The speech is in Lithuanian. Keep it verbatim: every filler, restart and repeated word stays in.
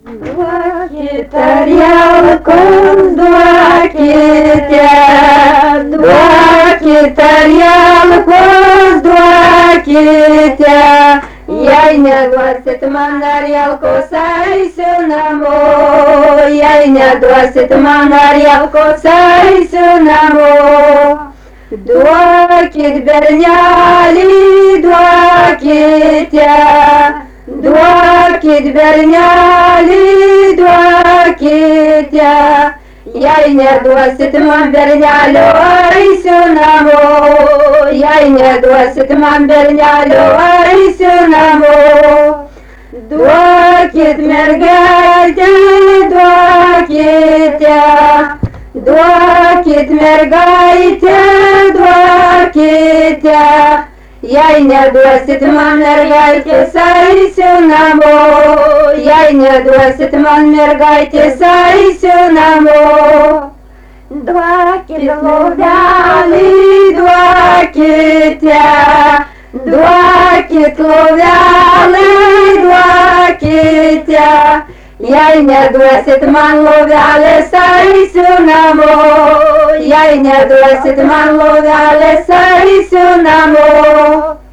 Duokit tarjelkus, duokite, duokit tarjelkus, duokite. Jei neduosit man tarjelkus, eisiu namo. Jei neduosit man tarjelkus, eisiu namo. Duokit bernelį, duokite. Duokit bernelį, duokite. Jei neduosit man bernelio, eisiu namo. Jei neduosit man bernelio, eisiu namo. Duokit mergaitę, duokite. Duokit mergaitę, duokite. Jei neduosit man mergaitės, eisiu namo. Jei neduosit man mergaitės, eisiu namo. Duokit lovelį, duokite. Duokit lovelį, duokite. Jei neduosit man lovelės, eisiu namo. Jei neduosit man lovelės, eisiu namo.